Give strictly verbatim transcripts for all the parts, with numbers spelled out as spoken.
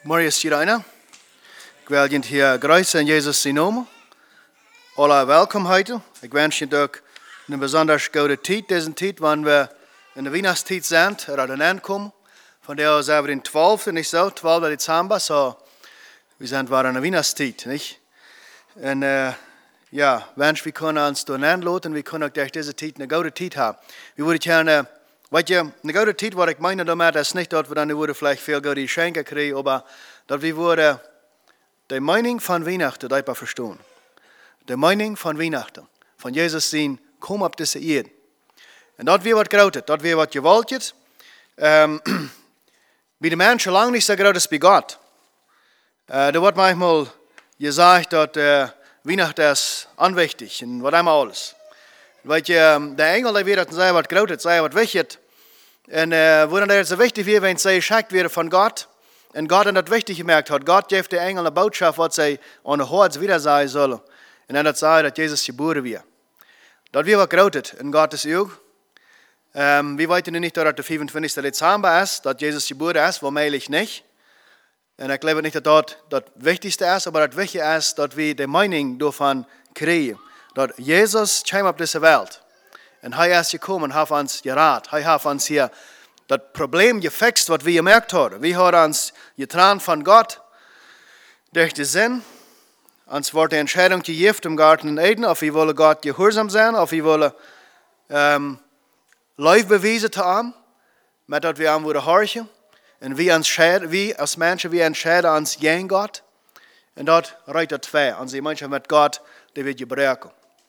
Morgen is iedereen. Ik wil je hier grüßen in Jezus zijn naam. Alle welkom heute. Ik wens je ook een besonders gute tijd. Deze tijd, wanneer we in de Weihnachtszeit zijn, er aan aankomen. Van der zijn we in twaalf, niet zo, twaalf Dezember, so we zijn waar in de Weihnachtszeit, niet? En uh, ja, wens we kunnen ons door aanloten, we kunnen ook durch deze tijd een gute tijd hebben. We willen gerne, weet je, een gute tijd, wat ik meine damit, is niet dat we dan worden vielleicht veel gute Geschenke krijgen, aber dat we worden de mening van Weihnachten daarby verstaan. De mening van Weihnachten, van Jezus zijn, kom op deze eerd. En dat weer wat groot is, dat weer wat je wilt je. Um, bij de mensen lang niet zo groot is bij God. Uh, er wordt manchmal gesagt, dat uh, Weihnachten is onwichtig en wat einmal alles. Weet je, de engel die weer dat zij wat groot is, zij wat wichtig. En uh, wo dan het zo wichtig weer, wenn zij geschickt werden van God. En God hat das wichtig gemerkt hat. Gott geeft de engel eine Botschaft, was zij aan de Horts wieder sagen sollen. En dan dat zei dat Jezus geboren weer. Dat weer wat groot is in Gottes oog. Um, we weten nu niet dat het de vierentwintigste Dezember is, dat Jezus geboren is, waarschijnlijk niet. En ik geloof niet dat dat het wichtigste is, maar het wichtige is dat we de mening daarvan krijgen. Dat Jezus kwam op deze wereld. En hij is gekomen en heeft ons geraad. Hij heeft ons hier dat probleem gefixt wat we gemerkt hadden. We hadden ons getraan van God durch de zin. Ons wordt de Entscheidung gegeven im Garten Eden, of we willen God gehoorzaam zijn, of we willen um, lief bewijzen te aan, met dat we aan worden horchen. En we, entscheiden, we als mensen, we entscheiden ons tegen God. En dat rijdt het twee. Onze mensen met God, die we gebruiken.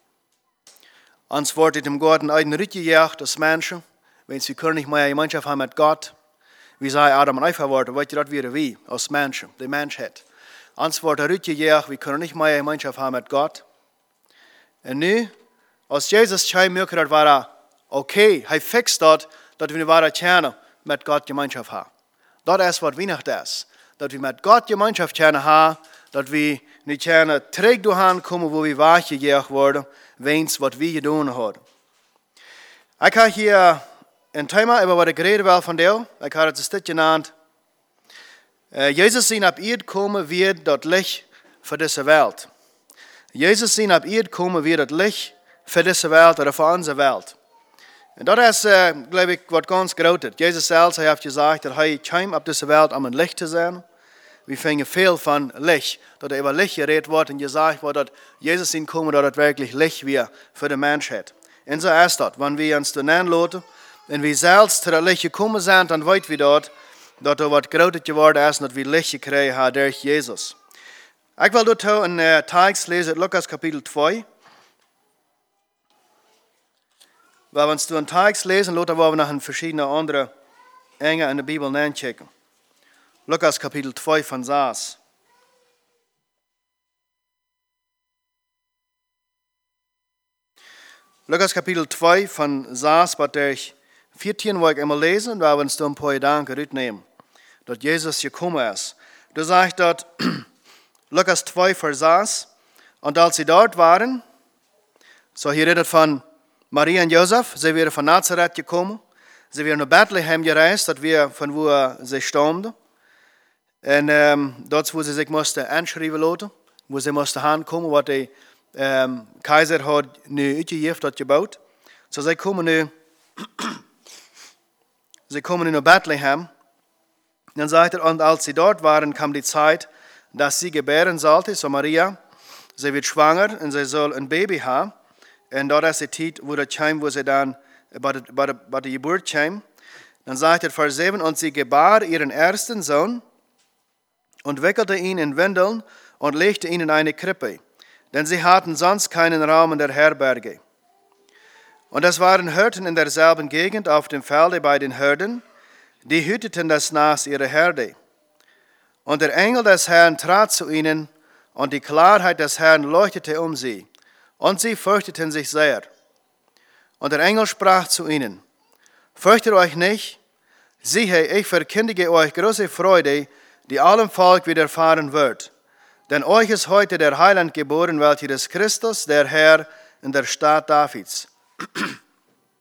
Ons wordt het im Garten Eden uitgejaagd als mensen. Wenn sie können nicht mehr eine Gemeinschaft haben mit Gott, wie sei Adam und Eva worden, weißt du, das wäre wie, als Menschen, die Menschheit. Uns wird er rückgejagt, wir können nicht mehr eine Gemeinschaft haben mit Gott. Und nun, als Jesus kam, merkte er, war er okay, er fixt das, dass wir wahre Kerne mit Gott Gemeinschaft haben. Das ist, was Weihnachten ist. Dass wir mit Gott Gemeinschaft Kerne haben, dass wir nicht Kerne träg durchkommen, wo wir wachgejagt worden, wenn es, was wir getan haben. Ich habe hier een thema over wat ik reden wil van jou. Ik had het een stukje genannt. Uh, Jezus zijn op eerd komen weer dat licht voor deze wereld. Jezus zijn op eerd komen weer dat licht voor deze wereld, of voor onze wereld. En dat is, uh, geloof ik, wat ganz groot is. Jezus zelf heeft gezegd dat hij kwam op deze wereld om een licht te zijn. We vingen veel van licht. Dat er over licht geredet wordt en gezegd wordt dat Jezus zijn komen dat het werkelijk licht weer voor de mensheid. En zo is dat. Wanneer we ons dan aanlaten, en we zelfs tot het licht gekomen zijn, dan weten we dat, dat er wat groter geworden is, dat we licht gekregen hebben door Jezus. Ik wil dat een uh, tekst lezen uit Lukas kapitel twee. Waar we ons een tekst lezen, laten we nog een verschillende andere enge in de Bijbel nachecken. Lukas kapitel twee van zes. Lukas kapitel twee van zes, wat er vierzehn wil ik eenmaal lezen, waar we ons dan een paar gedanken uitnemen. Dat Jezus gekomen is. Du zegt dat, Lukas twee vers zes, en als ze dort waren, zo hier redet van Maria en Jozef, ze waren van Nazareth gekomen, ze waren naar Bethlehem gereisd, dat weer van waar ze stonden. En um, dat wo ze zich moesten aanschrijven laten, waar ze moesten aankomen, wat de um, keizer had nu uitgegeven, had gebouwd. Zo so, ze komen nu Sie kommen in Bethlehem. Dann sagt er, und als sie dort waren, kam die Zeit, dass sie gebären sollte, so Maria. Sie wird schwanger und sie soll ein Baby haben. Und dort ist die Zeit, wo der kam, wo sie dann bei der, bei der, bei der Geburt kam. Dann sagt er, Vers sieben, und sie gebar ihren ersten Sohn und wickelte ihn in Windeln und legte ihn in eine Krippe. Denn sie hatten sonst keinen Raum in der Herberge. Und es waren Hirten in derselben Gegend auf dem Felde bei den Hürden, die hüteten das Nas ihrer Herde. Und der Engel des Herrn trat zu ihnen, und die Klarheit des Herrn leuchtete um sie, und sie fürchteten sich sehr. Und der Engel sprach zu ihnen, fürchtet euch nicht, siehe, ich verkündige euch große Freude, die allem Volk widerfahren wird. Denn euch ist heute der Heiland geboren, welcher ist Christus, der Herr in der Stadt Davids.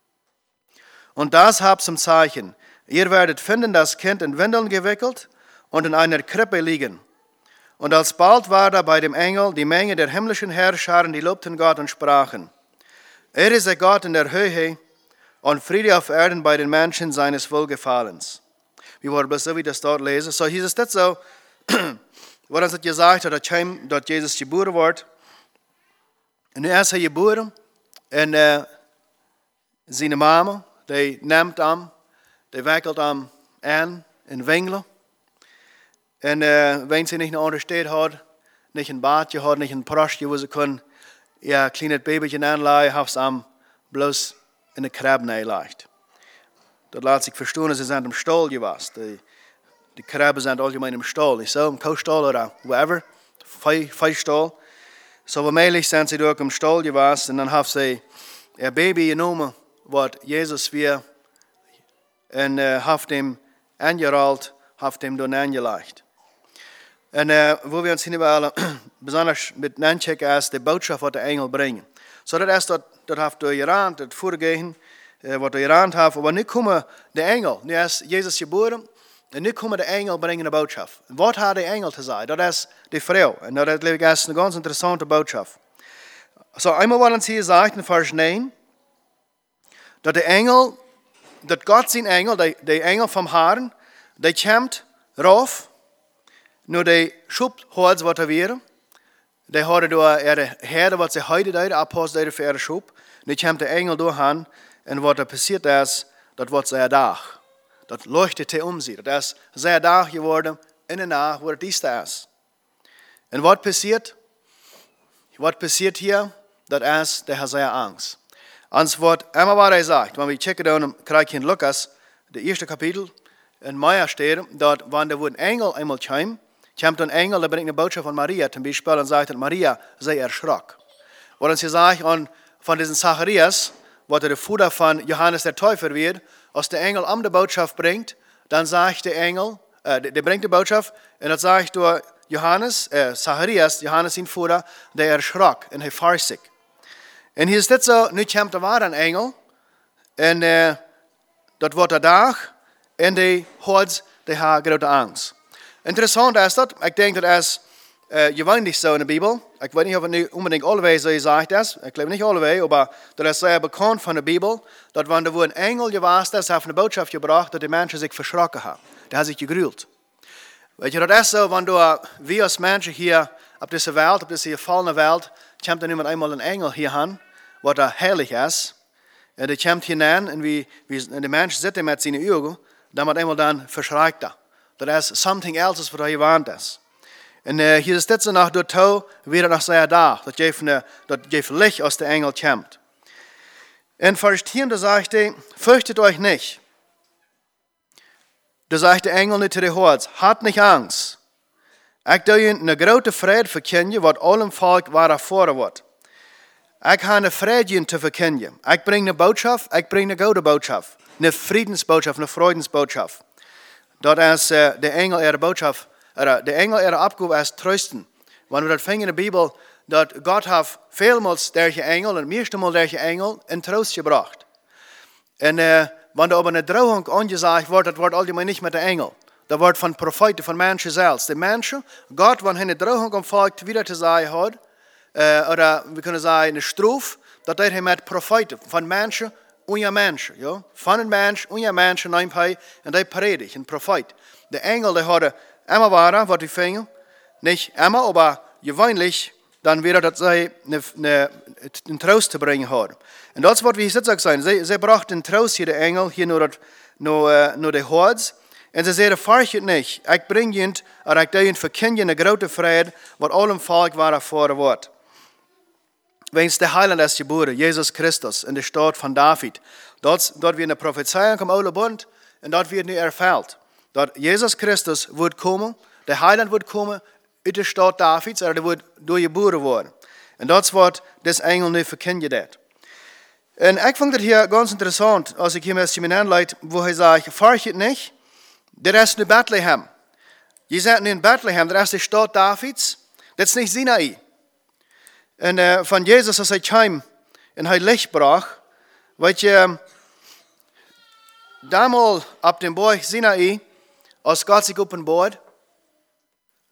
Und das habt zum Zeichen. Ihr werdet finden das Kind in Windeln gewickelt und in einer Krippe liegen. Und alsbald war da bei dem Engel die Menge der himmlischen Herrscharen, die lobten Gott und sprachen: Er ist der Gott in der Höhe und Friede auf Erden bei den Menschen seines Wohlgefallens. Wir wollen bloß so wie das dort lesen. So hier ist das so, wo uns das gesagt hat, dass dort Jesus geboren wird. Und er ist geboren und äh, seine Mama, die nimmt am, die wickelt am an in Wingeln. Und äh, wenn sie nicht eine andere Stadt hat, nicht ein Bad hat, nicht ein Prostje, wo sie können, ja, kleines Babychen anleihen, hat sie am bloß in der Krabbe eingelegt. Dort lässt sich verstehen, sie sind im Stall gewesen. Die, die Krabben sind allgemein im Stall, nicht so, im Kuhstall oder wherever, Viehstall. So allmählich sind sie dort im Stall gewesen und dann haben sie ein Baby genommen, was Jesus wir und äh, haben ihm angerollt, haben ihm dann angelegt. Und äh, wo wir uns hinweisen, besonders mit Nancheck ist die Botschaft, was der Engel bringen. So das ist dort, dort hat der Iran, das vorgehen, äh, was der Iran hat, aber nicht kommen der Engel, nicht ist Jesus geboren, und nicht kommen der Engel bringen eine Botschaft. Was hat der Engel zu sagen? Das ist die Frau. Und das ist eine ganz interessante Botschaft. So einmal wollen sie sagen in Vers neun, dass der Engel, dass Gott sein Engel, der, der Engel vom Herrn, der kommt rauf. Nur die Schubholz, was er wäre, die hatte da ihre Herde, was sie heute da, Apostel für ihre Schub. Und dann kommt der Engel durch an, und was da passiert ist, das wird sehr Tag. Das leuchtete um sie. Das ist sehr Tag geworden, in der Nacht, wo dies da ist. Und was passiert? Was passiert hier? Das ist, der hat sehr Angst. Und was immer was er sagt, wenn wir checken da im Kreis in Lukas, das erste Kapitel, in Meier steht, dort, wenn der ein Engel einmal kommt, kommt ein Engel, der bringt eine Botschaft von Maria zum Beispiel und sagt, Maria sei erschrocken. Oder sie sagt, und von diesen Zacharias, wo der Vater von Johannes der Täufer wird, als der Engel um die Botschaft bringt, dann sagt der Engel, äh, der bringt die Botschaft, und dann sagt du Johannes, äh, Zacharias, Johannes sein Vater, der erschrock und er fährt sich. Und hier ist das so, nicht kommt da war ein Engel, und äh, dort wird er da, und die hat, die hat große Angst. Interessant ist das, ich denke, das ist äh, gewöhnlich so in der Bibel. Ich weiß nicht, ob es nicht unbedingt allweil so gesagt ist. Ich glaube nicht allweil, aber das ist sehr bekannt von der Bibel, dass wenn da wo ein Engel gewesen ist, hat eine Botschaft gebracht, dass die Menschen sich verschrocken haben. Der hat sich gegrühlt. Weißt du, das ist so, wenn du, wir als Menschen hier auf dieser Welt, auf dieser gefallenen Welt, kommt dann immer einmal ein Engel hier an, was da herrlich ist. Und der kommt hinein und wie, wie der Mensch sitzt mit seinen Augen, dann wird einmal dann verschreckt er. Das ist something else, was er gewarnt ist. Und uh, hier ist das nach der Tau, wieder nach sehr da, dass je Licht aus der Engel kommt. In Vers zehn, da sagt er, fürchtet euch nicht. Da sagt der Engel nicht zu der Hort, habt nicht Angst. Ich doe je eine große Freude verkennen, was allem Volk war erfahren wird. Ich habe eine Freude zu verkennen. Ich bringe eine Botschaft, ich bringe eine gute Botschaft. Eine Friedensbotschaft, eine Freudensbotschaft. Dat is uh, de engel ihre Botschaft, uh, de engel ihre Abgabe ist trösten. Wenn wir das finden in der Bibel, dass Gott hat vielmals derche Engel, und meeste Mal derche Engel, in Trost gebracht. Und uh, wenn da aber eine Drohung angesagt wird, das wird allgemein nicht mit der Engel. Das wird von Propheten, von Menschen selbst. Die Menschen, Gott, wenn eine Drohung am Volk wieder zu sagen hat, uh, oder wir können sagen, eine Strophe, das er mit Propheten, von Menschen, und ja Menschen, ja. Von een Mensch und ja Menschen neemt hij en die predigt, een Prophet. De Engel, die hadden immer waren, wat we vingen, nicht immer, aber gewöhnlich, dann wäre das sie einen Trost zu bringen haben. Und das ist, was wir jetzt sagen, sie, sie brachten Trost hier, der Engel, hier nur, nur, nur die Hords, und sie sagten, fürchtet nicht, ich bringe ihnen, oder ich deue ihnen verkündigen eine große Freude, was allem Volk war erfahren wird. Wenn es der Heiland ist geboren, Jesus Christus, in der Stadt von David. Dort, dort wird eine Prophezeiung am Alten Bund und dort wird nicht erfüllt. Dort Jesus Christus wird kommen, der Heiland wird kommen, in der Stadt Davids, oder der wird durchgeboren worden. Und dort wird das Engel nicht verkündigt. Und ich fand das hier ganz interessant, als ich hier mit ihm anleite, wo er sagt, fürchtet nicht, der ist in Bethlehem. Je sind in Bethlehem, der ist die Stadt Davids, das ist nicht Sinai. Und uh, van Jezus, als hij kwam en hij licht bracht, weet je, damals op dem Berg Sinai, als Gott sich openbaart,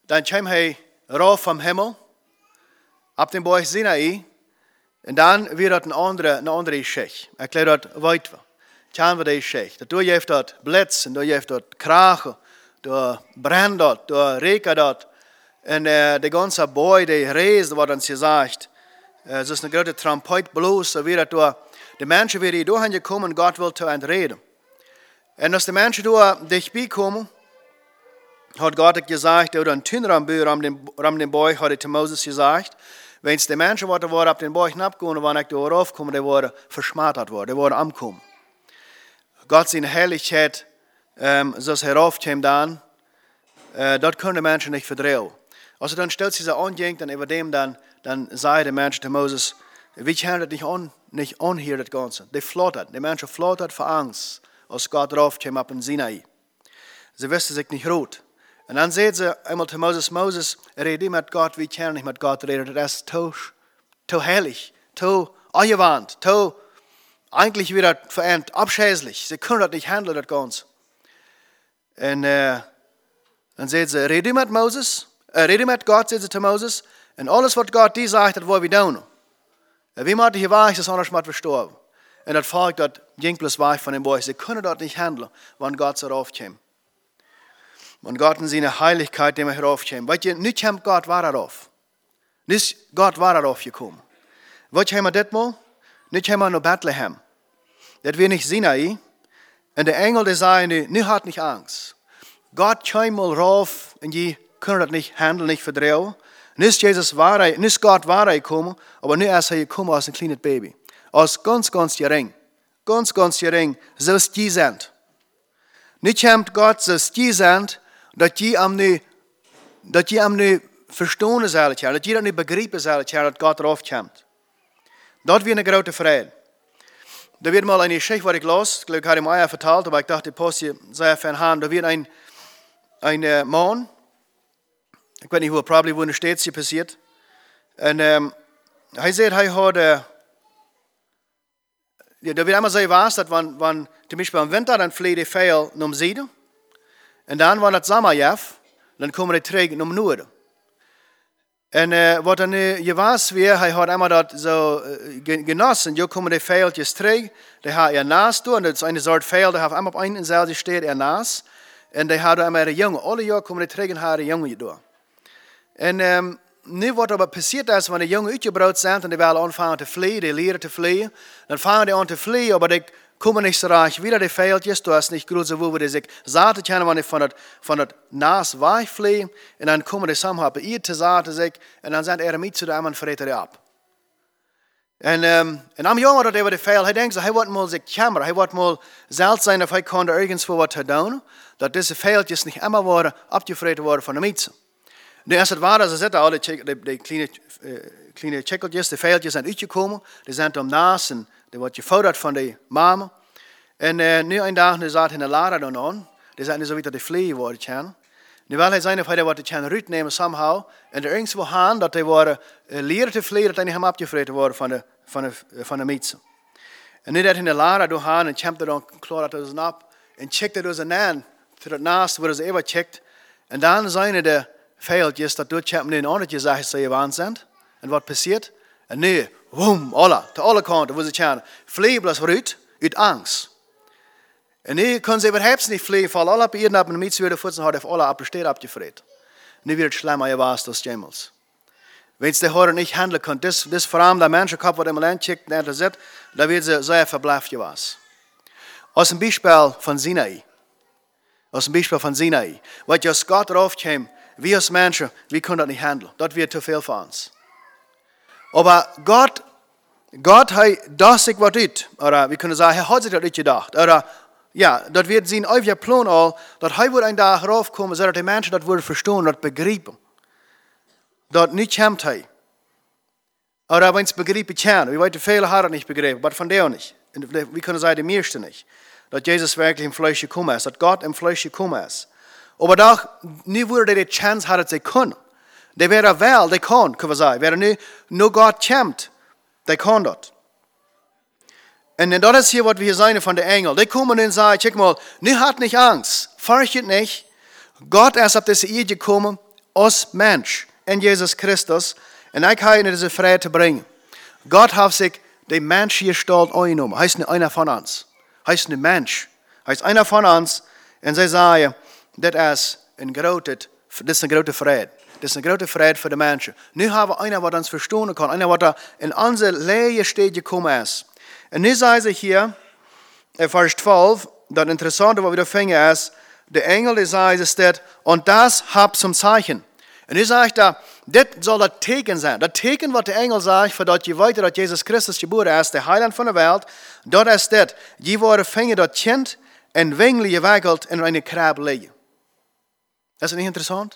dann kam er rauf vom Himmel, ab dem Berg Sinai, und dann wird dort eine andere, eine andere Schicht. Er klärt dort weiter. Dann wird die Schicht. Da gibt dort Blitz, und da gibt dort Krachen, da brennt dort, da regnet dort. Und äh, der ganze Boy, der reist, wird uns gesagt, äh, es ist eine große Trompet bloß, so wird dort, die Menschen werden hier gekommen und Gott will zu entreden. Und als die Menschen dort dich bekommen, hat Gott gesagt, oder ein Tünrambür um den, um den Berg, hat er zu Moses gesagt, wenn es die Menschen waren, die auf den Berg hinabgegangen und wenn ich da raufgekommen, die waren verschmattert worden, die waren angekommen. Gott seine Herrlichkeit, ähm, so es heraufkam dann, äh, dort können die Menschen nicht verdrehen. Also dann stellt sich so an, dann über dem, dann, dann sei der Mensch zu Moses, wir können das nicht an, nicht an hier, das Ganze. Die flottert, die Menschen flottert vor Angst, als Gott raufkam ab in Sinai. Sie wissen sich nicht rot. Und dann sagt sie einmal zu Moses, Moses, rede mit Gott, wir können nicht mit Gott reden, das ist zu, zu herrlich, zu angewandt, zu eigentlich wieder verändert, abschäßlich. Sie können das nicht handeln, das Ganze. Und äh, dann sagt sie, rede mit Moses, äh, rede mit Gott, sagt sie zu Moses, und alles, was Gott dir sagt, das wollen wir tun. Wie man hier war, ist das anders mal verstorben. Und das Volk, das ging bloß weg von dem Berg. Sie können dort nicht handeln, wenn Gott so raufkommt. Wenn Gott in seine Heiligkeit, dem er heraufkommt. Weißt du, nicht kommt Gott war darauf. Nicht Gott war darauf gekommen. Weißt du, haben wir das mal? Nicht haben wir nur Bethlehem. Das wird nicht Sinai. Und der Engel, der sagt, nicht hat nicht Angst. Gott kam mal rauf und die können das nicht handeln, nicht verdrehen. Nicht Jesus war er, nicht Gott war er gekommen, aber nicht erst er gekommen als ein kleines Baby. Als ganz, ganz gering. Ganz, ganz gering. So ist die sind. Nicht kommt Gott, so ist die sind, dass die am nicht, dass die am nicht verstehen sollen, dass die das nicht begreifen sollen, dass Gott raufkommt. Das wird eine große Freude. Da wird mal eine Geschichte, die ich las, ich glaube, ich habe ihm Eier verteilt, aber ich dachte, die Post hier sei für ein Hand. Da wird ein, ein Mann, ich weiß nicht, wo er probably, wo in der Stadt hier passiert, und ähm, er sagt, er hat, äh, ja, da wird einmal so was, dass wenn, wenn zum Beispiel im Winter, dann fliegt die Pfeil nach Süden, und dann, wenn das Sommer ist, dann kommen die Träger nach Norden. Und äh, was dann äh, was wir, er hat einmal das so äh, genossen, jo kommen die Pfeiltjes träg, die hat ihr Nas durch, und das ist eine Sorte Pfeil, die hat einmal auf einen Seite steht, ihr Nas, und die hat einmal ihre Junge, alle Jahre kommen die Träger und haben ihre Junge durch. Und ähm, nu wat aber passiert ist, wenn die Jungen uitgebracht sind und die willen anfangen te fliehen, die leren te fliehen, dann fangen die an te fliehen, aber die kommen nicht so reich wieder, die Feldjes, du hast nicht groß, wo die sich Saate kennen, wenn die von das, von das Nas wegfliehen, und dann kommen die zusammen bei ihr zu Saate sich, und dann sind ihre Miete zu dem und freten die ab. Und, ähm, und am Jungen, dat über die Fehl, er denkt so, er wird mal sich kämmern, er wird mal selbst sein, ob er kann da irgendwo was tun, dass diese Feldjes nicht immer worden, abgefreten worden von der Miete. Nu als het ware, ze zitten alle die, die kleine, uh, kleine chikkeltjes, de veeltjes zijn uitgekomen. Die zijn om naast en die wordt geforderd van de mama. En uh, nu een dag nu zat in de lade dan aan. Die zijn niet zo weer dat die vliegen worden gaan. Nu wil hij zijn of hij wordt gaan uitnemen somehow. En er ergens wil gaan dat hij worden uh, leren te vliegen, dat hij niet hem afgevreten worden van de, van de, van de mietse. En nu dat hij in de lade dan gaan en komt er dan klaar dat hij dus op. En checkt er dus een aan. Tot het naast wordt ze even checkt. En dan zijn er de Feldjes, dat doet je in een ander gezegd ze gewaan zijn. En wat passiert? En nu, woem, alle, te alle kanten, wo ze gaan, vliegen bloos vooruit, uit angst. En nu kunnen ze überhaupt niet vliegen, weil alle op iedereen op een miets weer voeten hadden, alle op de steden abgefreut. Nu wird het schlimmer gewaast als jemals. Wenn sie heute nicht handeln können, das, das vor allem der Menschenkopf, der im Land schickt, der da sitzt, da wird sie sehr verbleibt gewaast. Aus dem Beispiel von Sinai. Aus dem Beispiel von Sinai. Weil just Gott raufkam, wir als Menschen, wir können das nicht handeln. Das wird zu viel für uns. Aber Gott, Gott hat das sich was ut. Oder wir können sagen, er hat sich das nicht gedacht. Oder, ja, das wird sein eigener Plan all, dass er wird ein Tag raufkommen, sodass die Menschen das würden verstehen, das begreifen. Das nicht kommt hij. Oder wenn es begreifen kann. Wir weiten, viele haben das nicht begriffen, aber von der nicht. Wir können sagen, die meisten nicht. Dass Jesus wirklich im Fleisch gekommen ist, dass Gott im Fleisch gekommen ist. Aber doch, nie würde die Chance haben, sie können. Die wäre wel, die kann, können wir sagen. Wäre nur, nur Gott kommt, die kann das. Und das ist hier, was wir hier sagen von den Engeln. Die kommen und sagen, check mal, nie hat nicht Angst, fürchtet nicht. Gott ist auf diese Erde gekommen, als Mensch in Jesus Christus. Und ich habe in diese Freiheit zu bringen. Gott hat sich die Mensch Gestalt eingenommen. Er ist nicht einer von uns. Er ist ein Mensch. Er ist einer von uns. Und sie sagen, das ist ein großer, das ist ein großer Friede. Das ist ein großer Friede für die Menschen. Nu haben wir einer, der uns verstehen kann. Einer, der in unsere Lehe steht gekommen ist. Und nu sagen sie hier, in Vers zwölf, das Interessante, was wir da finden, ist, der Engel, der sagt, es steht, und das habt zum Zeichen. Und nu sage ich da, das soll das Teken sein. Das Teken, was der Engel sagt, für das je weiter, dass Jesus Christus geboren ist, der Heiland von der Welt, das ist das, je worden Finger das Kind en Wengel gewikkeld in eine Krab liggen. Das ist nicht interessant?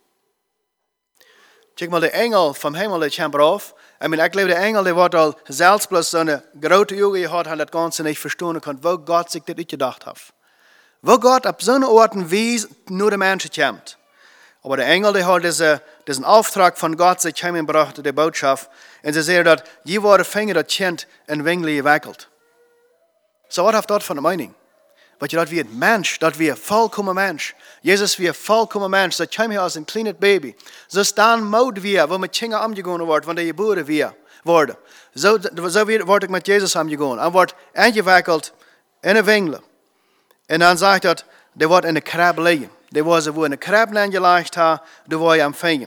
Kijk mal, der Engel vom Himmel, der kommt rauf. Ich meine, ich glaube, der Engel, der wird al selbst bloß so eine große Augen gehabt, hat das Ganze nicht verstehen können, wo Gott sich das nicht gedacht hat. Wo Gott auf so eine Art und Weise nur der Menschen kommt. Aber der Engel, der hat diese, diesen Auftrag von Gott sich heimgebracht, die Botschaft. Und sie sagen, dass je worden Finger das Kind in Wengel gewikkeld. So was hat dort von der Meinung? Weil je dat wie ein Mensch, dat wie ein vollkommen Mensch. Jesus wie ein vollkommen Mensch. Dat kwam hier als ein kleines Baby. So staan moed wir, wo mit Kinder angegangen wordt, wanneer je geboren wir worden. So, so word ik met Jezus angegangen. Hij wordt ingewikkeld in een wengel. En dan zegt dat, der wordt in een krab liggen. Der was wo in een krab aangelegd had, daar word je empfangen.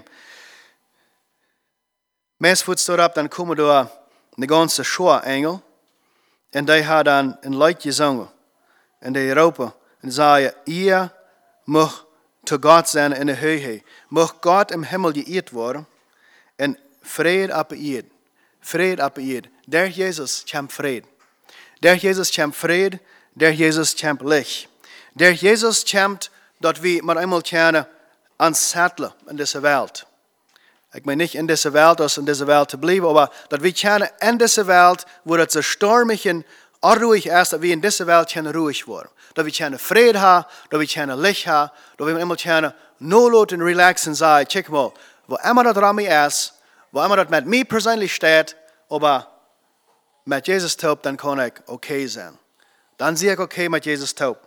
Meest voet staat op, dan komen door de ganze Schar engel. En die had dan een lied gezongen. En die roepen en zeiden, ihr mag te God zijn in de heuge. Mag God im Himmel geëerd worden. En vrede op eerd. Vrede op eerd. Der Jezus komt vrede. Der Jezus komt vrede. Der Jezus komt licht. Der Jezus komt dat we maar eenmaal kunnen aanzettelen in deze wereld. Ik meen niet in deze wereld als in deze wereld te blijven, maar dat we kunnen in deze wereld, waar het zo stormig en onruhig is, dat we in deze wereld kunnen ruhig worden. Dat we kunnen vrede hebben, dat we kunnen licht hebben, dat we eenmaal kunnen nood en relaxen en zeggen, kijk maar, waar immer dat aan mij is, waar immer dat met mij persoonlijk staat, maar met Jezus taub, dan kan ik oké okay zijn. Dan zie ik oké okay met Jezus taub.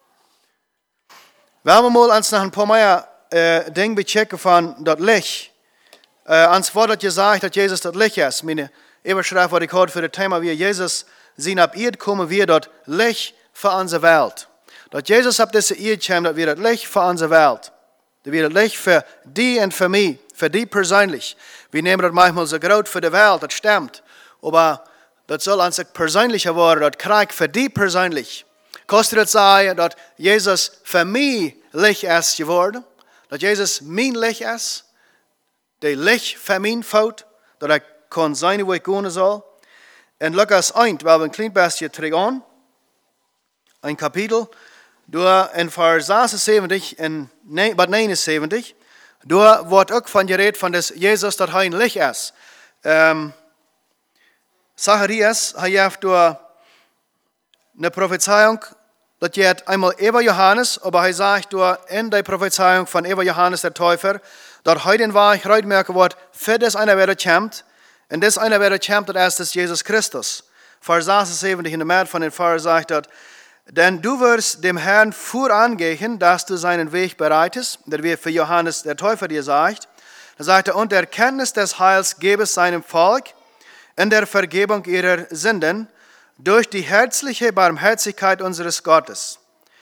We hebben mal eens nog een paar meer uh, dingen bechecken van dat licht. Uh, ans woord dat je zegt dat Jezus dat licht is. Mijn overschrift wat ik had voor het thema, wie Jezus zien op eerd komen, wie dat licht voor onze wereld. Dat Jezus op deze eerd komt, dat we dat licht voor onze wereld. Dat we dat licht voor die en voor mij, voor die persoonlijk. We nemen dat manchmal zo groot voor de wereld, dat stemt. Maar dat zal ons persoonlijker worden, dat krijg voor die persoonlijk. Kostet het zeggen dat Jezus voor mij licht is geworden? Dat Jezus mijn licht is? De licht voor mijn fout? Dat ik kan zijn hoe ik gaan zal? En Lukas één, we hebben een klein beetje terug aan. Een kapitel. Door in vers zesenzeventig en wat negenenzeventig. Door wordt ook van gereed van des Jezus dat hij een licht is. Um, Zacharias, hij heeft door eine Prophezeiung, dat je het eenmaal über Johannes, aber hij zegt door in die Prophezeiung von über Johannes der Täufer, dat hij den Weg uitmerken wordt, für das einer wer kommt, und das einer wer kommt, dat ist das Jesus Christus. Vers zesenzeventig in der Mitte von den Vers sagt dat, denn du wirst dem Herrn vorangehen, dass du seinen Weg bereitest, das wird für Johannes der Täufer dir sagt. Da sagt er, und der Erkenntnis des Heils gebe es seinem Volk, in der Vergebung ihrer Sünden, durch die herzliche Barmherzigkeit unseres Gottes,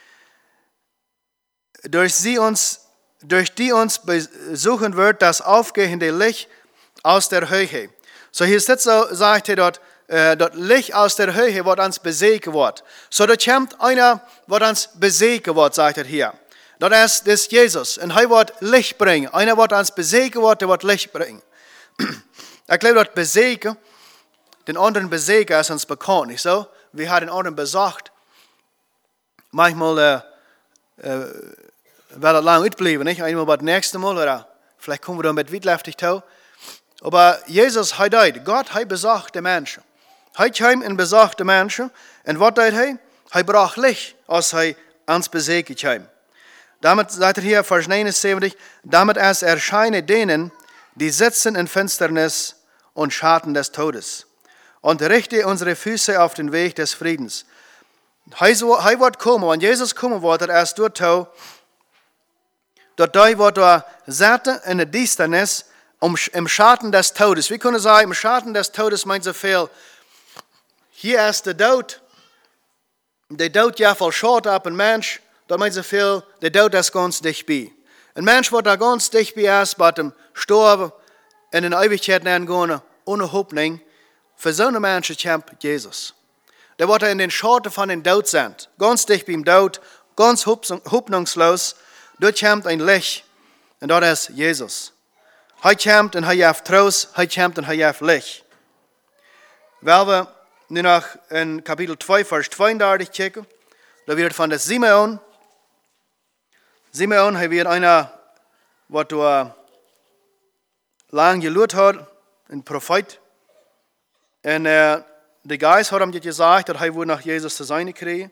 durch, sie uns, durch die uns besuchen wird das aufgehende Licht aus der Höhe. So hier steht so, sagt er dort, äh, das Licht aus der Höhe wird uns besägen wird. So da kommt einer, wird uns besägen wird, sagt er hier. Das ist das Jesus. Und er wird Licht bringen. Einer wird uns besägen wird, der wird Licht bringen. Ich glaube, das besägen, den anderen besägen ist uns bekannt, nicht so? Wir haben den anderen besucht. Manchmal äh, äh, wird das lang uitbleiben, nicht? Einmal beim nächsten Mal, oder vielleicht kommen wir da mit Witleftig zu. Aber Jesus, er deut, Gott, er besucht die Menschen. Er kam und besucht die Menschen. Und was deut er? Er brach Licht, als er uns besägen kam. Damit sagt er hier, Vers neunundzwanzig, damit es erscheine denen, die sitzen in Finsternis und Schatten des Todes. Und richte unsere Füße auf den Weg des Friedens. Er wird kommen, wenn Jesus kommen wird, er ist dort, dort die, wo du zaten in der Düsternis, um, im Schatten des Todes. Wir können sagen, im Schatten des Todes meint so viel, hier ist der Tod, der Tod ja voll schaut ab ein Mensch, da meint so viel, der Tod ist ganz dicht bei. Ein Mensch, der da ganz dicht bei ist, bei dem Sterben, in den Ewigkeit gehen, ohne Hoffnung, für so einen Menschen kämpft Jesus. Der wird in den Schatten von den Tod sind, ganz dicht beim Tod, ganz hoffnungslos, dort kämpft ein Licht, und dort ist Jesus. Er kämpft und er hat Trost, er kämpft und er hat Licht. Weil wir nu noch in Kapitel zwei, Vers zweiunddreißig checken, da wird von der Simeon, Simeon, er wird einer, was du lang gelernt hat, ein Prophet. Und äh, der Geist hat ihm gesagt, dass er wohl nach Jesus zu sein kriegen.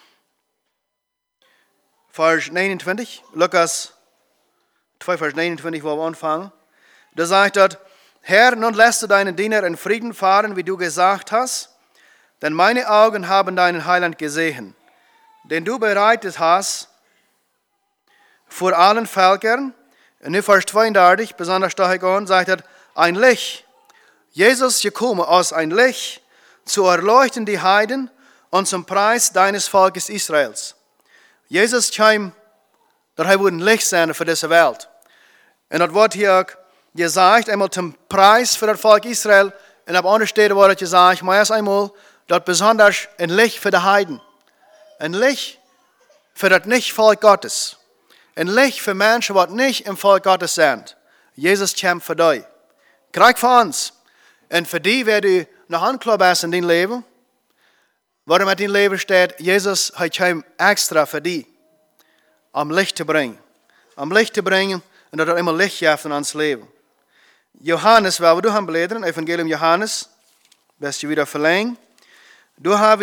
Vers neunundzwanzig, Lukas zwei, Vers neunundzwanzig, wo wir anfangen. Da sagt er, Herr, nun lässt du deinen Diener in Frieden fahren, wie du gesagt hast, denn meine Augen haben deinen Heiland gesehen, den du bereitet hast vor allen Völkern. Und in Vers zweiunddreißig, besonders stark an, sagt er, ein Licht. Jesus gekommen aus ein Licht, zu erleuchten die Heiden und zum Preis deines Volkes Israels. Jesus kam, dass er ein Licht sein für diese Welt. Und das wird hier auch gesagt, einmal zum Preis für das Volk Israel, und auf anderen Stellen wird gesagt, mal erst einmal, dass besonders ein Licht für die Heiden. Ein Licht für das Nicht-Volk Gottes. Ein Licht für Menschen, die nicht im Volk Gottes sind. Jesus kämpft für dich. Krieg für uns. Und für die, wer du noch anklar bist in dein Leben, wo mit dein Leben steht, Jesus hat extra für die, um Licht zu bringen. Um Licht zu bringen und dass er immer Licht gibt in uns Leben. Johannes, weil wir du haben blättern, Evangelium Johannes, wirst du wieder verlängern. Du hast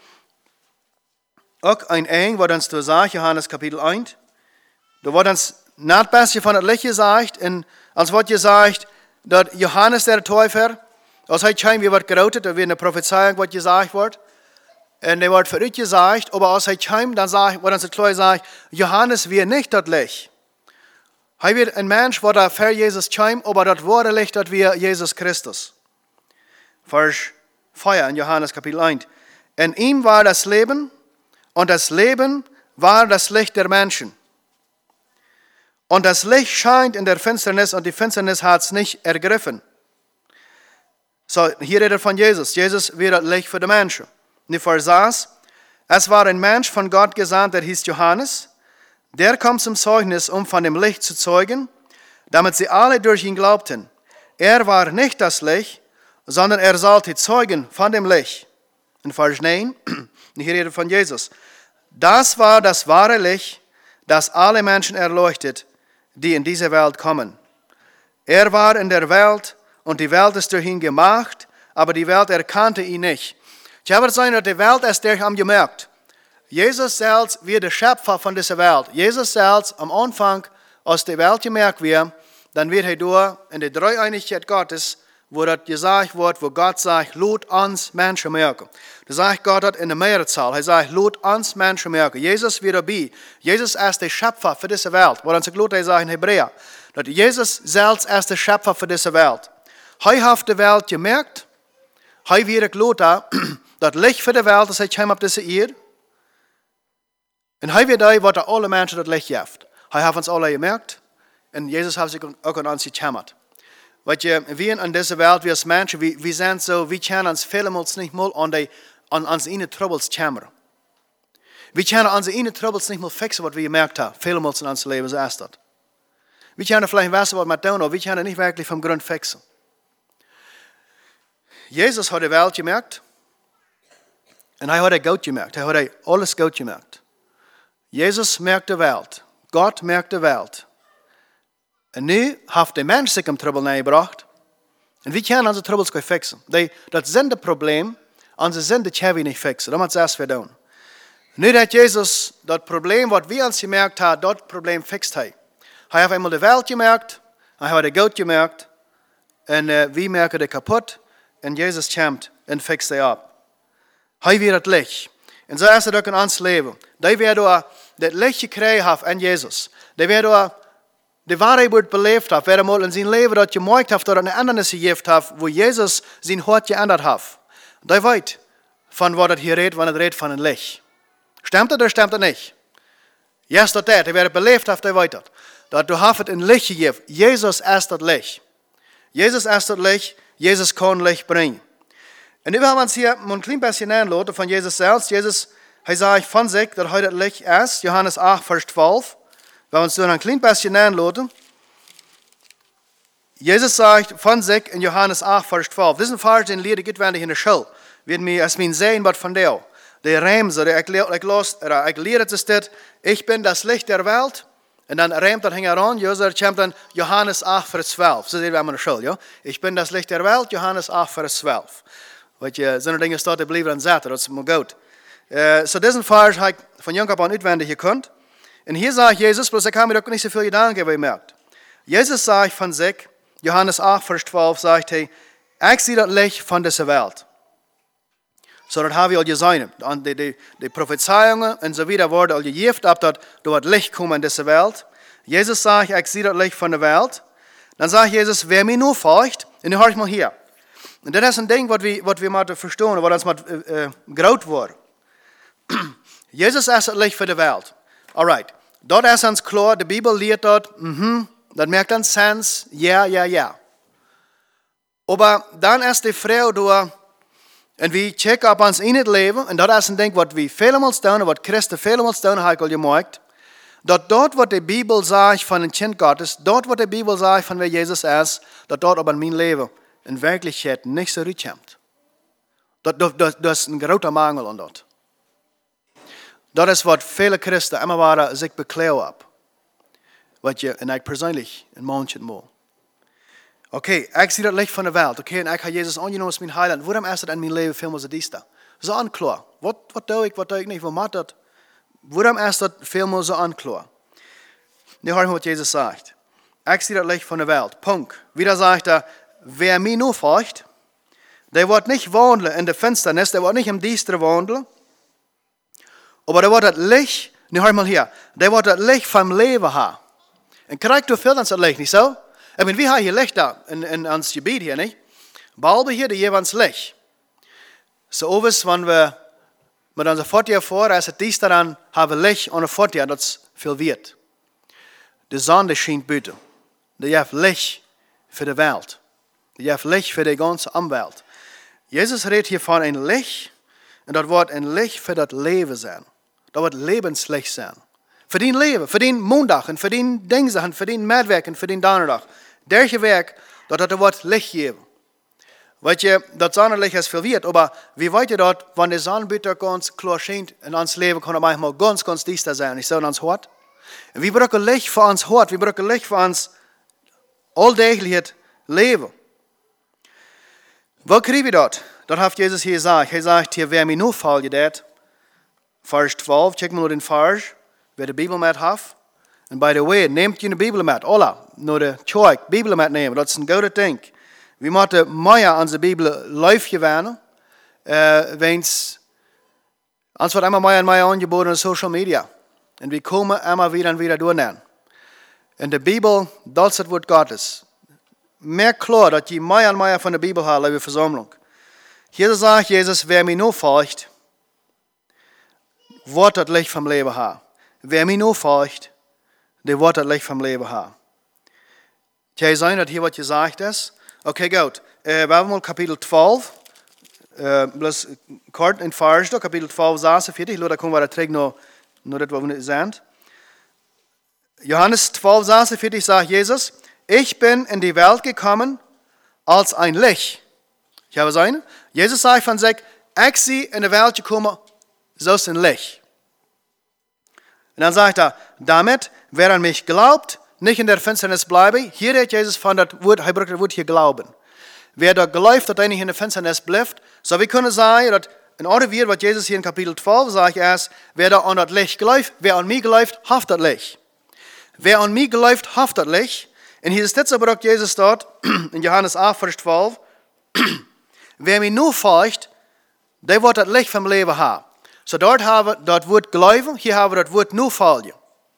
auch ein Eng, was uns du sagst, Johannes Kapitel eins. Da wird uns nicht besser von das Licht gesagt, und als wird gesagt, dass Johannes der Täufer, als er kam, wie wird geroutet, da wird eine Prophezeiung, was gesagt wird. Und er wird für euch gesagt, aber als er kam, dann sagt, wird uns klar sagt, Johannes wird nicht das Licht. Er wird ein Mensch, der für Jesus kam, aber das wahre Licht, das wir Jesus Christus. Vers vier in Johannes Kapitel eins. In ihm war das Leben, und das Leben war das Licht der Menschen. Und das Licht scheint in der Finsternis, und die Finsternis hat es nicht ergriffen. So, hier redet er von Jesus. Jesus wird das Licht für die Menschen. Und Vers sechs, es war ein Mensch von Gott gesandt, der hieß Johannes. Der kam zum Zeugnis, um von dem Licht zu zeugen, damit sie alle durch ihn glaubten. Er war nicht das Licht, sondern er sollte zeugen von dem Licht. In Vers neun, hier redet er von Jesus. Das war das wahre Licht, das alle Menschen erleuchtet, die in diese Welt kommen. Er war in der Welt, und die Welt ist durch ihn gemacht, aber die Welt erkannte ihn nicht. Ich habe es gesagt, die Welt ist durch ihn gemerkt. Jesus selbst wird der Schöpfer von dieser Welt. Jesus selbst am Anfang, als die Welt gemerkt wird, dann wird er durch in der Dreieinigkeit Gottes, wo das gesagt wird, wo Gott sagt, lut uns Menschen merken. Da sagt Gott das in der Mehrzahl. Er sagt, lut uns Menschen merken. Jesus wird dabei. Jesus ist der Schöpfer für diese Welt. Wo dann sich Luther sagt in Hebräer, dass Jesus selbst ist der Schöpfer für diese Welt. Er hat die Welt gemerkt. Er wird Luther, das Licht für die Welt, das er kam auf diese Erde. Und er wird da, was alle Menschen das Licht gibt. Er hat uns alle gemerkt. Und Jesus hat sich auch an uns gekämmert. Weil wir in dieser Welt, wir als Menschen, wir, wir sind so, wir können uns vielmals nicht mal an, die, an unsere Troubles kämmern. Wir können unsere Troubles nicht mal fixen, was wir gemerkt haben. Vielmals in unserem Leben, so ist das. Wir können vielleicht wissen, was wir tun, aber wir können nicht wirklich vom Grund fixen. Jesus hat die Welt gemerkt. Und er hat Gott gemerkt. Er hat alles Gott gemerkt. Jesus merkt die Welt. Gott merkt die Welt. Und nu hat der Mensch sich im Trouble gebracht. Und wir können unsere Troubles fixen. Das sind die Probleme, unsere Sünde können wir nicht fixen. Das ist das, was wir tun. Nu hat Jesus das Problem, was wir uns gemerkt haben, das Problem fixt. Er hat einmal die Welt gemerkt, er hat Gott gemerkt, und uh, wir merken das kaputt, und Jesus kommt und fixt es ab. Er wird das Licht. Und so ist es auch in uns Leben. Da wir das Licht gekriegt haben an Jesus. Da wir die wahre wordt beleefd heeft, wer mal in zijn leven dat gemerkt heeft dat er een ander gegeven heeft, wo Jesus zijn hart geändert heeft. Die weet van wat het hier redt, wanneer het redt van een licht. Stemmt het of stemmt het niet? Ja, yes, dat is. Wer het beleefd heeft, die weet dat. Dat du hast het een licht gegeven. Jezus is dat licht. Jezus is dat licht. Jezus kan licht brengen. En nu gaan we ons hier een klein beetje aanlaten van Jezus zelf. Jezus, hij zei van zich dat hij dat licht is. Johannes acht, vers twaalf. We gaan ons een klein beetje aanlaten. Jezus zegt van zich in Johannes acht, vers twaalf. Dit is een vers die leerde ik in de school. Weet me, als mijn zijn wat van jou. De Rijmse, ik, ik, los, ik leer het is dit. Ik ben das licht der wereld. En dan rijmt dat hing aan. Jezus komt dan Johannes acht, vers twaalf. Zo zeggen we in de school. Ja? Ik ben das licht der wereld. Johannes acht, vers twaalf. Wat je, zo'n dingen staat te blijven aan zetten. Dat is maar goed. Uh, so deze vers heb ik van jong op aan uitwendig gekund. En hier zegt Jezus, bloß ik heb me ook niet zoveel gedaan gemerkt. Jezus zegt van zich, Johannes acht, vers twaalf, zegt hij, ik zie dat licht van deze wereld. Zo dat hebben we al gezien. De, de, de prophezeiungen en zo wieder worden al gegeven op dat door het licht komen in deze wereld. Jezus zegt, ik zie dat licht van de wereld. Dan zegt Jezus, wer mij nu volgt, en nu hoor ik maar hier. En dat is een ding wat we, wat we moeten verstaan, wat ons moet uh, uh, groot worden. Jezus is het licht van de wereld. Alright. Dat is ons klaar. De Bijbel leert dat. Mm-hmm, dat maakt dan sens. Ja, ja, ja. Maar dan is de vrouw door. En we checken op ons in het leven. En dat is een ding wat we veelmaal doen. En wat Christen veelmaal doen, heb ik al gemerkt. Dat dat wat de Bijbel zegt van een kind Gottes. Dat wat de Bijbel zegt van wie Jezus is. Dat dat op in mijn leven in werkelijkheid niet zo uitkomt. Dat, dat, dat, dat is een grote mangel aan dat. Dat is wat vele christen immer waren zich bekleuwen op. Wat je, en ik persoonlijk, een maandje moet. Oké, ik zie dat licht van de wereld. Oké, en ik heb Jezus aangenomen als mijn heiland. Waarom is dat in mijn leven veel meer zo? Zo aanklaar. Wat, wat doe ik, wat doe ik niet, wat maakt dat? Waarom is dat veel meer zo aanklaar? Nu hoor je wat Jezus zegt. Ik zie dat licht van de wereld. Punt. Wieder zegt hij, wer mij nu volgt, der wordt niet wandelen in de finsternis, der wordt niet im Düstere wandelen. Maar der wordt het licht, nu hoor je mal hier, der wordt het licht van leven hebben. En krijgt u veel aan het licht, niet zo? Ik bedoel, wie hebben hier licht daar in, in ons gebied hier, niet? Behalve hier, die geven ons licht. Zo overigens, wanneer we met onze voeten voor, als het dies dan hebben licht aan de voeten, dat is veel weird. De zon die schijnt buiten. Die heeft licht voor de wereld. Die heeft licht voor de ganze omwereld. Jezus redt hier van een licht, en dat wordt een licht voor dat leven zijn. Dat wordt levenslicht zijn. Voor die leven, voor die maandag, en voor die dinsdag, en voor die middag, en voor die donderdag. Derge werk, dat het wordt licht geven. Weet je, dat zonnelicht is veel weird, maar wie weet je dat, wanneer de zon buiten ons klaar schijnt, in ons leven kan het manchmal ganz, ganz dichter zijn. Is zo in ons hart? En we breken licht voor ons hart, we breken licht voor ons alldagelijks leven. Wat krijg je dat? Dat heeft Jezus hier gezegd. Hij zegt hier, wer mij nu volgt, dat. Vers twaalf, check maar naar den vers, wer de Bijbel met heeft. En by the way, neemt je de Bijbel met. Alla, naar de kerk, Bijbel metnemen. Dat is een goede ding. We moeten meer aan de Bijbel live gewinnen. Uh, wens, ons wordt immer meer en meer aangeboden op social media. En we komen immer weer en weer door naar. En de Bijbel, dat is het woord Gottes. Meer klaar dat je meer en meer van de Bijbel haalt, lieve verzameling. Hier zegt Jezus, wer mij nu volgt, wordt het licht van leven hebben. Wer mij nu volgt, die wordt het licht van leven hebben. Jij zei dat hier wat je zegt is. Oké, okay, goed. Uh, we hebben al kapitel twaalf. Uh, plus kort in vers, kapitel twaalf, zesenveertig. Laat komen we terug naar, naar dat wat we nu zijn. Johannes twaalf, zesenveertig zegt Jezus, ich bin in die Welt gekommen als ein Licht. Ja, was zijn? Jezus zegt van zich, ik zie in de wereld gekomen zoals een licht. En dan zegt hij, damit, wer an mich glaubt, nicht in der Finsternis bleibe. Hier redt Jezus van dat woord, hij gebruikt het woord hier glauben. Wer da gelooft dat hij niet in de finsternis blijft, zou we kunnen zeggen dat een andere weer wat Jezus hier in kapitel twaalf zegt is, wer da aan dat licht gelooft, wer aan mij gelooft, heeft dat licht. Wer aan mij gelooft, heeft dat licht. En hier is dit zo gebruikt Jezus staat, in Johannes acht, vers twaalf, wer mij nu volgt, die wordt het licht van leven hebben. Zo dort hebben we dat woord geloven, hier hebben we dat woord nu volgen.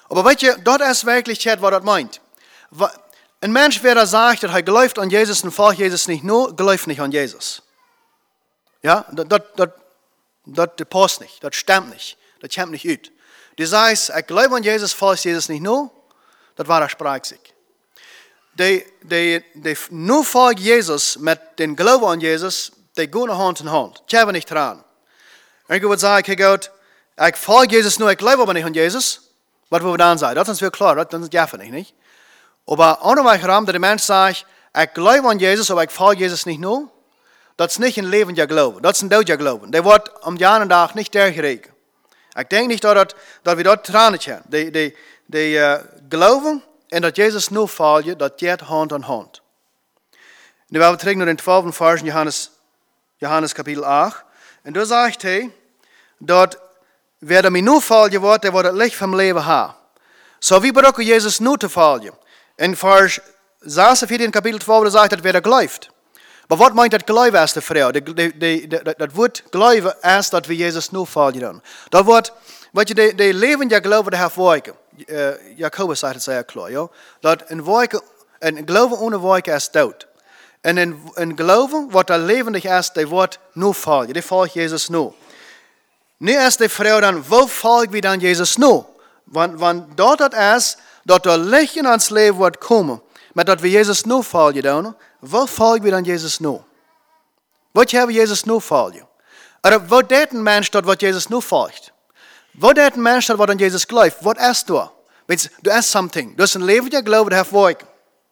Aber weet je, dat is wirklich het wat dat meint. Ein Mensch, wer da sagt, dass er glaubt an Jesus und folgt Jesus nicht nur, glaubt nicht an Jesus. Ja, das, das, das, das passt nicht, das stimmt nicht, das kommt nicht ut. Du sagst, ich glaube an Jesus, folgt Jesus nicht nur, das war der Sprachsieg. Die, die, die nur folgt Jesus mit dem Glauben an Jesus, die gehen Hand in Hand. Ich habe nicht dran. Und ich würde sagen, hey Gott, ich folge Jesus nur, ich glaube aber nicht an Jesus. Was wir dann sagen, das ist mir klar, das ist ja nicht, nicht? Aber anderweitig dass der Mensch sagt, ich glaube an Jesus, aber ich folge Jesus nicht nur, das ist nicht ein lebendiger Glaube, das ist ein toter Glaube. Der wird am Jahren Tag nicht dergeregt. Ich denke nicht, dass, dass wir dort dran sind. Die, die, die uh, Glauben und dass Jesus nur folgt, das geht Hand an Hand. Nu werden wir terug naar den twaalfde vers in Johannes, Johannes kapitel acht. En daar zegt hij, dat wer er mij nu volgen wordt, der wordt het licht van leven hebben. Zo wie bedoelt Jesus nu te volgen? In vers zesenveertien in kapitel twaalf, daar zegt dat wer er gelooft. Maar wat meint dat geloven als de vrouw? Dat woord geloven is dat we Jezus nu volgen dan. Dat wordt, wat je, de, de leven ja geloven, dat heeft wijken. Uh, Jacobus zegt het zeer klaar, ja. Dat een wijken, een geloven ohne wijken is dood. En een, een geloven, wat er levendig is, dat wordt nu volgen. Die volgt Jezus nu. Nu is de vrouw dan, wo volgen we dan Jezus nu? Want, want dat het is, dat er licht in ons leven wordt komen. Maar dat we Jezus nu volgen dan, wo volgen we dan Jezus nu? Wat hebben we Jezus nu volgen? Of wat deed een mens dat wat Jezus nu volgt? Wat deed een mens dat wat aan Jezus gelooft? Wat is dat? Weet je, er is something. Dus een leven dat geloof, dat heeft werk.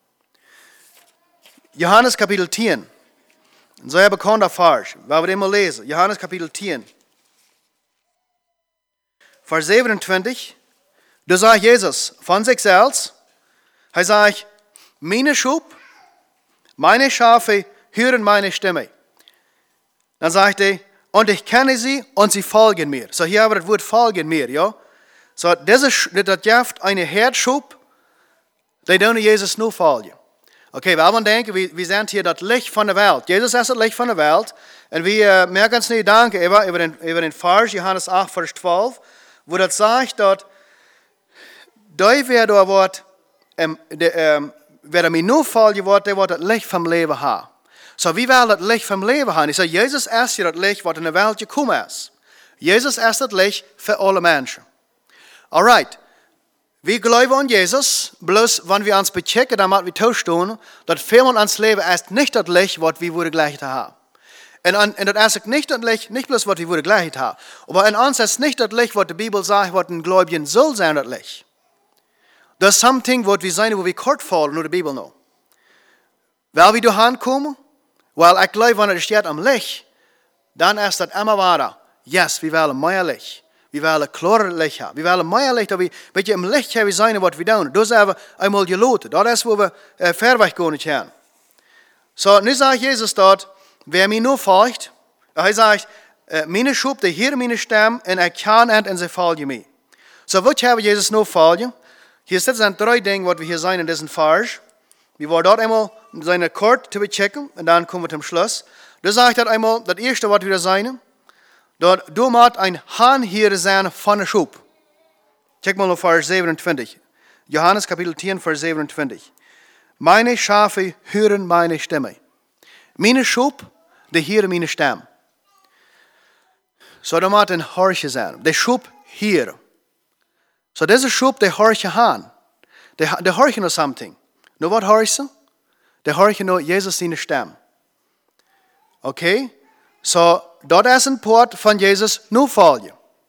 Johannes kapitel tien. Een zeer bekende vers, waar we het mal lezen. Johannes kapitel tien. Vers zevenentwintig. Da sagt Jesus von sich selbst, er sagt, meine Schub, meine Schafe hören meine Stimme. Dann sagt er, und ich kenne sie und sie folgen mir. So hier haben wir das Wort folgen mir, ja. So das gibt eine Herzschub, die dann Jesus nur folgen. Okay, wir haben denken, wir, wir sind hier das Licht von der Welt. Jesus ist das Licht von der Welt. Und wir uh, merken uns nicht danken über, über, den, über den Vers, Johannes acht, Vers zwölf, wo das sagt, dass die, wer da wird, ähm, ähm, wer mir nur folgen wird, der wird das Licht vom Leben haben. So, wie will das Licht vom Leben haben? Ich sage, Jesus ist ja das Licht, was in der Welt gekommen ist. Jesus ist das Licht für alle Menschen. Alright. Wir glauben an Jesus, bloß wenn wir uns bechecken, dann müssen wir tauschen, dass für uns Leben ist nicht das Licht, was wir wurde gleich haben. Und, und das ist nicht das Licht, nicht bloß, was wir wurde gleich haben, aber in uns ist nicht das Licht, was die Bibel sagt, was ein Gläubigen soll sein, das Licht. Das ist something, was wir sein, wo wir kort fallen, nur die Bibel noch. Weil wir dahin kommen, weil ich glaube, wenn es steht am Licht, dann ist das immer wahr. Yes, wir wollen mehr Licht. Wir wollen klarer Licht haben. Wir wollen mehr Licht, aber wir im Licht haben wir sein, was wir tun. Das ist aber einmal geloten. Das ist, wo wir äh, verweg gehen können. So, nun sagt Jesus dort, wer mir nur folgt, er sagt, äh, meine Schub, die hier meine Stimme, und er kann nicht, und sie folgen mir. So, was haben Jesus nur folgen? Hier sind drei Dinge, was wir hier sein in diesem Vers. Wir wollen dort einmal seine Kort zu checken, und dann kommen wir zum Schluss. Da sagt er einmal, das erste, was wir sein, dort, du musst ein Hahn hier sein von der Schub. Check mal auf Vers siebenundzwanzig. Johannes Kapitel zehn, Vers siebenundzwanzig. Meine Schafe hören meine Stimme. Meine Schub, die hören meine Stimme. So, da muss ein Horche sein. Der Schub hier. So, diese Schub, der Horche Hahn. Der, der Horche noch something. Nur was Horche? Der Horche noch Jesus seine Stimme. Okay? So, dort ist ein Port von Jesus nur folgen.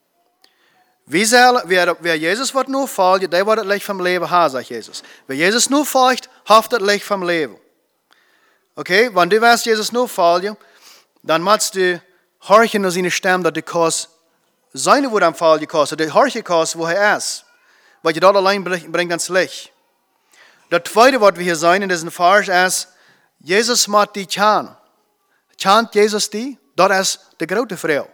Wie soll, wer, wer Jesus wird nur folgen, der wird das Licht vom Leben haben, sagt Jesus. Wer Jesus nur folgt, hat das Licht vom Leben. Okay, wenn du wirst Jesus nur folgen, dann musst du horchen nur seine Stimme, dass du kannst seine Wort am Folgen kannst, du horchen kannst, wo er ist. Weil du dort allein bringt ans Licht. Das zweite, was wir hier sehen in diesem Vers ist, Jesus macht die Chan. Chant Jesus die? Dat is de grote Frau.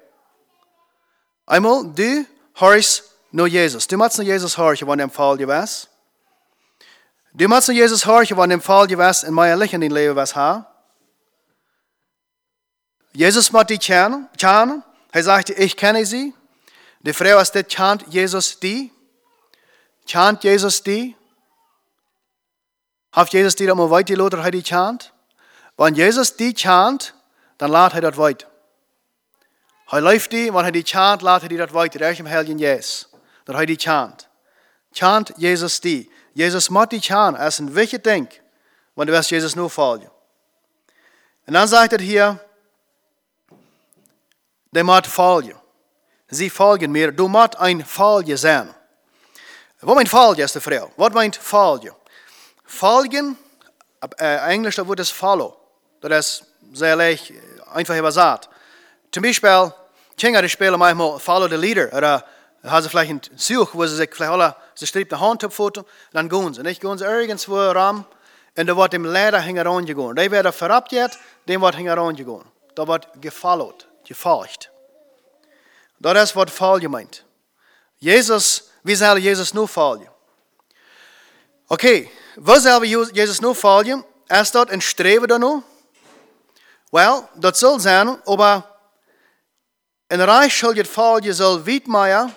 Einmal, du hörst nur Jesus. Du musst nur Jesus hören, wenn du im Fall gewesen. Du musst nur Jesus hören, wenn du im Fall gewesen in meinem Licht in dein Leben was haben. Jesus macht die Chant. Er sagte, ich kenne sie. Die Frau ist der Chant Jesus die. Chant Jesus die? Hat Jesus die da mal weit gelassen, dass er die chant? Wenn Jesus die chant, dann lädt er das weit. Er läuft die, wenn er die chant, lädt er die das weit. Der ist im Heiligen Jesus. Dass er die chant. Chant Jesus die. Jesus muss die chant. Das ist ein wichtiges Ding, wenn du wirst Jesus nur folgen. Und dann sagt er hier, der muss folgen. Sie folgen mir. Du musst ein Folger sein. Was meint Folgen, ist die Frau? Was meint Folgen? Folgen, äh, Englisch da wird es follow. Das ist sehr leicht, einfach übersagt. Zum Beispiel, Kinder spielen manchmal follow the leader. Oder haben sie vielleicht einen Zug, wo sie sich vielleicht alle, sie strebt eine Hand auf Foto, dann gehen sie. Nicht gehen sie irgendwo ran und da wird dem Leder hingegangen. Der wird verabschiedet, dem wird hingegangen. Da wird gefollowt, gefolgt. Das ist, was Folgen meint. Jesus, wie soll Jesus nur folgen? Okay, wo soll Jesus nur folgen? Ist dort ein Streben da noch? Well, das soll sein, aber ein Reich soll jetzt folgen, soll weit mehr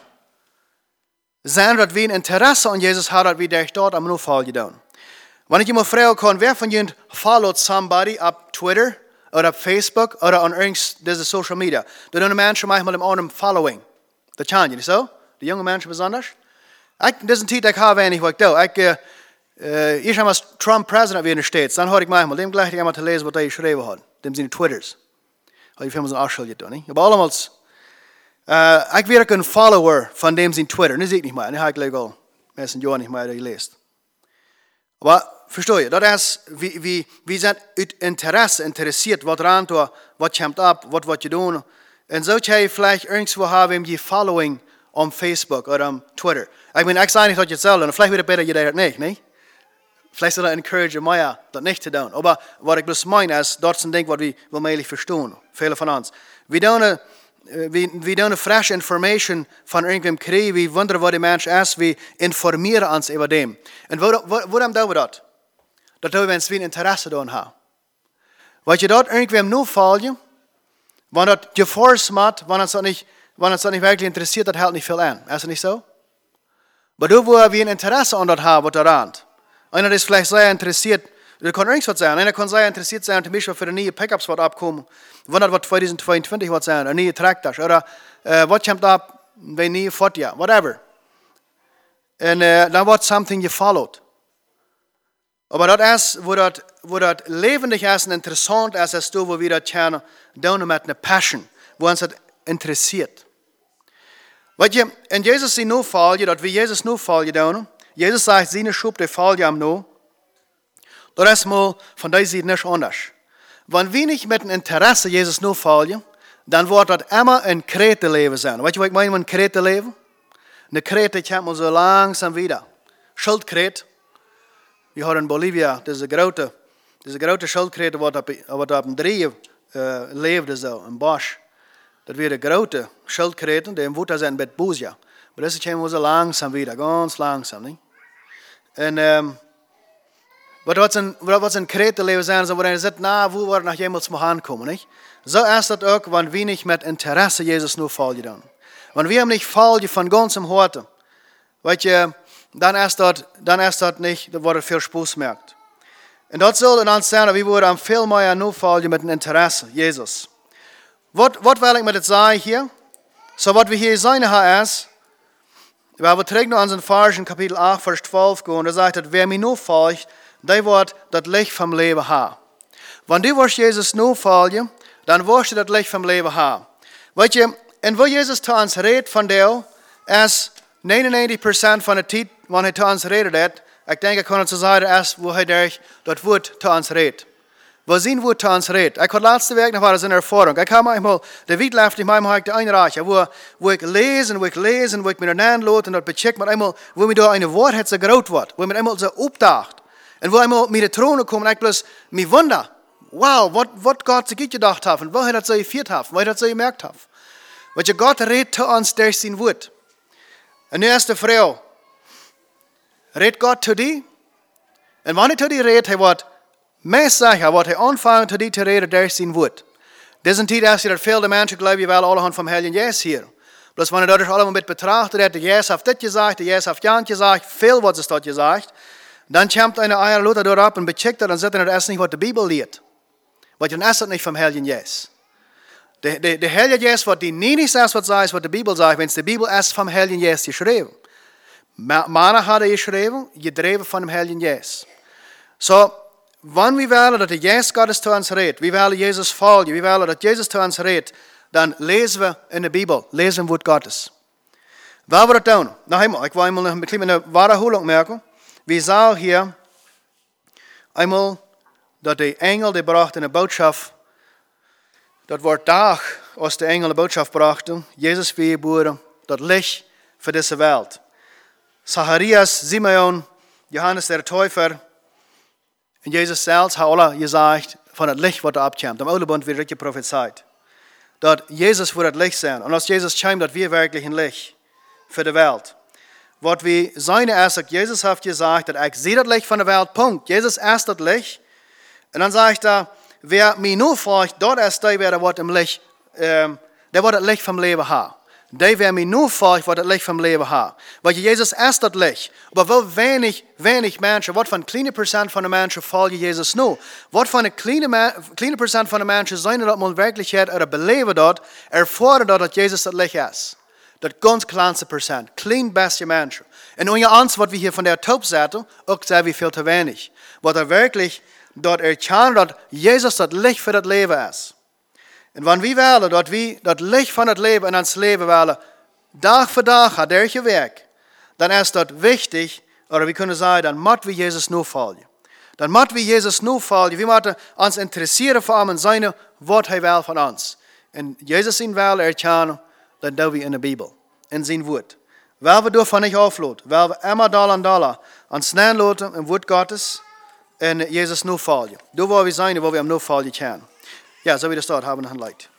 sein, dass wir ein Interesse an Jesus haben, dass wir dich dort am nur folgen. Wenn ich immer fragen kann, wer von Ihnen followt somebody auf Twitter oder auf Facebook oder an irgendeiner Social Media, dann tun die Menschen manchmal im anderen Following. Das kann ich nicht so? Die jungen Menschen besonders. Ich, das ist ein Titel, ich habe wenig, was ich tue. Ich, äh, ich habe als Trump-Präsident wie in den States, dann höre ich manchmal, dem gleich einmal zu lesen, was er geschrieben hat. Dem sind Twitters. Ich habe so ein Ausschuld getan. Aber allemals, äh, ich wäre ein Follower von dem sind Twitter. Das sehe ich nicht mehr. Das habe ich gleich auch. Mehr als ein Jahr nicht mehr gelesen. Aber verstehe ich, das ist, wie, wie, wie sind Interesse interessiert, was dran tut, was kommt ab, was wird tun. Und so kann ich vielleicht irgendwo haben, die Following auf Facebook oder auf Twitter. Ich meine, ich sage nicht, dass ich selber, und vielleicht wird es besser, jeder nicht, nicht? Vielleicht soll er encourage mich, das nicht zu tun. Aber was ich bloß meine, ist, das ist ein Ding, was wir wirklich verstehen, viele von uns. Wir tun wir, wir tun fresh Information von irgendwem kriegen, wir wundern, was der Mensch ist, wir informieren uns über dem. Und warum tun wir das? Das tun wir, wenn wir ein Interesse daran haben. Weil je dort irgendwem nur folgen, wenn das geforst macht, wenn uns das nicht, wenn uns das nicht wirklich interessiert, das hält nicht viel an. Ist das nicht so? Aber du, wo wir ein Interesse an das haben, was daran. Einer ist vielleicht sehr interessiert, das kann irgendwas sein. Einer kann sehr interessiert sein, zum Beispiel für die neue Pickups, was abkommen. Wenn das zwanzig zweiundzwanzig was sein, ein neuer Traktor. Oder äh, was kommt ab, wenn nie fort, ja, whatever. Und äh, dann wird something gefollowt. Aber das ist, wo das, wo das lebendig ist und interessant ist, ist du, wo wir das können, tun mit einer Passion, wo uns das interessiert. Weil je, in Jesus sie nur folgen, dass wir Jesus nur folgen, Jesus sagt, seine Schub, die folgen am nur. Das ist mal von dieser Seite nicht anders. Wenn wir nicht mit dem Interesse Jesus nur folgen, dann wird das immer ein Kretenleben sein. Weißt du, was ich meine mit einem Kretenleben? Eine Krete kommt mal so langsam wieder. Schildkrete. Wir haben in Bolivia diese große, diese große Schildkrete, die auf dem Dreh äh, lebt, so, im Bosch. Das wird eine große Schildkrete, die im Wutter sind mit Busia. Aber das kommt mal so langsam wieder, ganz langsam. Nicht? Und, ähm, was ein, was ein Kretenleben sein, so, wo er sagt, na, wo wir nach jemals mal ankommen, nicht? So ist das auch, wenn wir nicht mit Interesse Jesus nur folgen. Wenn wir ihm nicht folgen von ganzem Herzen, weißt du, dann ist das, dann ist das nicht, da wird viel Spaß merkt. Und das soll dann sein, wir würden viel mehr nur folgen mit dem Interesse Jesus. Was, was will ich mit das sagen hier? So, was wir hier sagen haben, ist, wir beträgt noch unseren Vers in Kapitel acht, Vers zwölf gehen, da sagt er, wer mir nur folgt, der wird das Licht vom Leben haben. Wenn du wirst Jesus nur folgen, dann wirst du das Licht vom Leben haben. Weißt du, und wo Jesus zu uns redet von dir, ist neunundneunzig Prozent von der Zeit, wenn er zu uns redet, ich denke, ich kann zu sagen, ist, wo er durch das Wort zu uns redet. Wo sein Wort zu uns redet. Ich hatte letzte Woche noch war das in Erfahrung. Ich habe manchmal, der Wied läuft nicht manchmal einreichen, wo, wo ich lese, wo ich lese, wo ich mir dann lasse und das becheckt mit einmal, wo mir da eine Wahrheit so groß wird, wo mir einmal so aufdacht. Und wo einmal mit der Throne kommen, ich bloß mich wundere, wow, was Gott sich gedacht hat und wo er das so geführt hat, wo er das so gemerkt hat. Weil Gott redet zu uns durch sein Wort. Und die erste Frau, redet Gott zu dir? Und wenn er zu dir redet, er wird mehr sicher, wird er anfangen zu dir zu reden durch sein Wort. Das ist ein Zeit, dass viele Menschen glauben, wir wollen alle vom Heiligen Jesus hier. Bloß wenn er das allemaal mit betrachtet, hat der Jesus hat das gesagt, der Jesus hat Jan gesagt, viel was es dort gesagt. Dann kommt eine Eier Luther dort ab und becheckt er, dann sagt er, das ist nicht, was die Bibel lehrt. Weil dann ist das nicht vom Heiligen Jesus. Der, der, der Heilige Jesus, was die nie nicht sagt, was sagt, was die Bibel sagt, wenn es die Bibel ist vom Heiligen Jesus geschrieben. Mana hat er geschrieben, gedreven von dem Heiligen Jesus. So, wenn wir wollen, dass der Jesus Gottes zu uns redet, wir wollen Jesus folgen, wir wollen, dass Jesus zu uns redet, dann lesen wir in der Bibel, lesen wir Wort Gottes. Weil wir das tun, noch einmal, ich will einmal eine kleine Wiederholung merken. Wir sahen hier einmal, dass der Engel, der brachte eine Botschaft, das Wort Tag, aus der Engel eine Botschaft brachte, Jesus wie geboren, das Licht für diese Welt. Zacharias, Simeon, Johannes der Täufer und Jesus selbst haben alle gesagt, von das Licht, was da abkommt. Im Alten Bund wird richtig prophezeit. Dass Jesus wird das Licht sein. Und als Jesus kommt, dass wir wirklich ein Licht für die Welt. Was wir seine erste, Jesus hat gesagt, dass ich sehe das Licht von der Welt, Punkt. Jesus ist das Licht. Und dann sagt er, wer mich nur folgt, dort ist der, der wird im Licht, ähm, der wird das Licht vom Leben haben. Der, wer mich nur folgt, wird das Licht vom Leben haben. Weil Jesus ist das Licht. Aber wo wenig, wenig Menschen, was von kleine Prozent von den Menschen folgen Jesus nur? Was von einer kleine, kleine Prozent von den Menschen sein, dass man Wirklichkeit oder beleben dort, erfahren dort, dass Jesus das Licht ist. Das ganz kleinste Prozent. Klein beste Menschen. Und unser Angst, was wir hier von der Taub sagen, auch sehr viel zu wenig. Was er wirklich dort erkennen, dass Jesus das Licht für das Leben ist. Und wenn wir wollen, dass wir das Licht von das Leben in uns Leben wollen, Tag für Tag hat der Weg, dann ist das wichtig, oder wir können sagen, dann müssen wir Jesus nur folgen. Dann müssen wir Jesus nur folgen. Wir müssen uns interessieren vor allem in seine Wort er will von uns. Und Jesus ihn will erkennen, dann tun wir in der Bibel, in sein Wort. Weil wir davon nicht auflassen, weil wir immer Dollar und Dollar uns nennen lassen im Wort Gottes und Jesus nur folgen. Da wo wir sein, wo wir am nur folgen können. Ja, so wie das dort haben wir ein Leid.